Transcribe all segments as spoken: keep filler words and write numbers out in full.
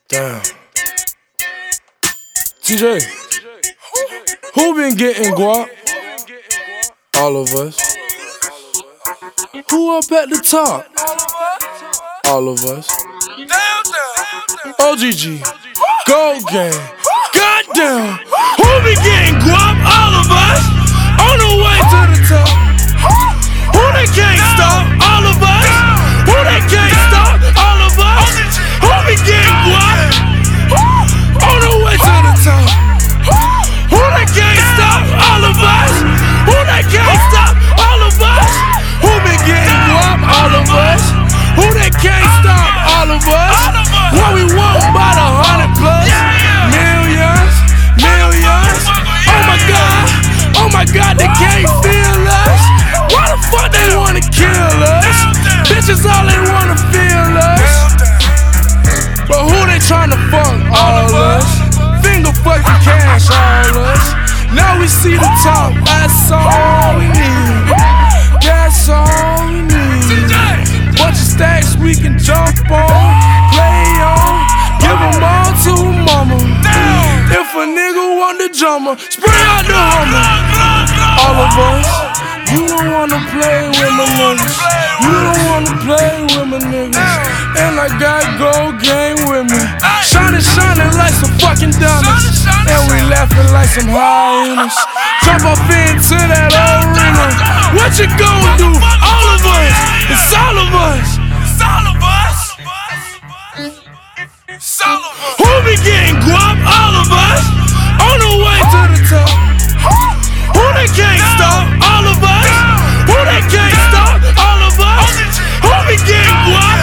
Damn. T J, who been getting guap? All of us. Who up at the top? All of us. O G G, Gold Gang, goddamn. Who been getting guap? All of us. On the way to the top. Who they can't stop? All of us. Who they can't stop? All of us. Who been getting guap? On the way to the top. Who they can't stop? All of us. Who they can't stop? All of us. Who been getting guap? All of us. Who they can't stop? All of us. What we want by the hundred plus millions, millions. Oh my God, oh my God, they can't feel us. Why the fuck they wanna kill us? Bitches all they wanna feel us. But who they tryna fuck? All of us. Finger fucking cash, all of us. Now we see the top, that's all we need. That's all we need. Bunch of stacks we can jump on, play on, give them all to mama. If a nigga want the drummer, spray out the hummer. All of us, you don't wanna play with my niggas. You don't wanna play with my niggas. And I got Gold Gang with me. Shining, shining like some fucking diamonds. And we laughing like some hyenas. Jump up into that arena. What you gon' do? All of us. It's all of us. It's all of us. It's all of us. Who be getting guap? All of us. On the way to the top. Who they can't stop? All of us. Who they can't stop? All of us. Who be getting guap?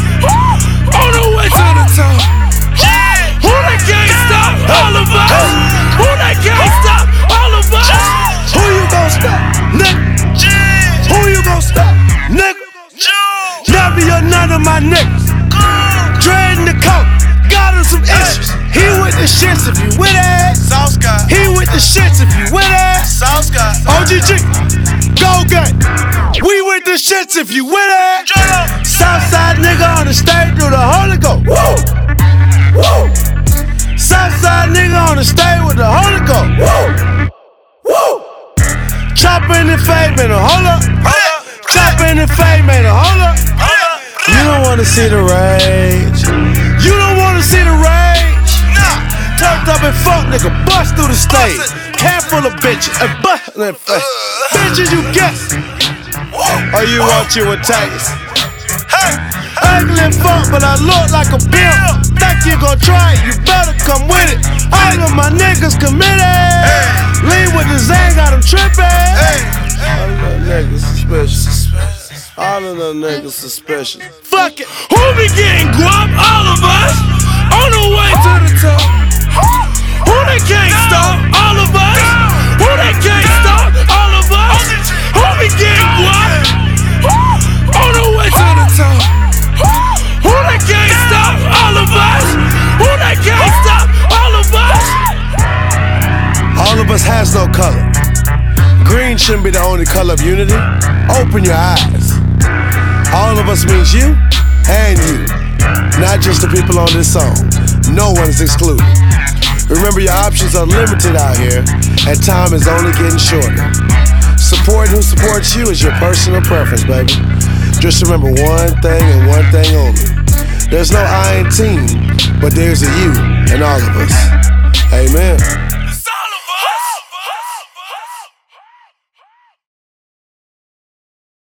On the way to the top. Who they can't stop? All of us. Who they can't stop? All of us. Who you gon' stop, nigga? Who you gon' stop, nigga? Never you're none of my niggas. Dreading the coat, got him some issues. He with the shits if you with it. He with the shits if you with it. O G G, Gold Gang. We with the shits if you with it. Southside nigga on the stage do the Holy Ghost. Woo, woo. Southside nigga on the stage with the Holy Ghost. Woo, woo. Chopping and fade, man, hold up. Chopping and fade, man, hold up. You don't wanna see the rage. You don't wanna see the rage. Turned up and fuck nigga, bust through the stage. Can full of bitches, and bust in that face. Bitches you guess. Or you want you a taste. Ugly and fuck, but I look like a pimp. Think you gon' try it, you better come with it. All of my niggas committed. Lean with the Zang, got them trippin'. All of them niggas suspicious. All of them niggas suspicious. Fuck it. Who be getting guap? All of us. On the way to the top. Who they can't stop? All of us. Who they can't stop? All of us. Who be getting guap? On the way to the top. Who they can't stop? All of us. Who they can't stop? All of us. All of us has no color. Green shouldn't be the only color of unity. Open your eyes. All of us means you and you. Not just the people on this song. No one is excluded. Remember, your options are limited out here, and time is only getting shorter. Support who supports you is your personal preference, baby. Just remember one thing and one thing only. There's no I in team, but there's a you in all of us. Amen.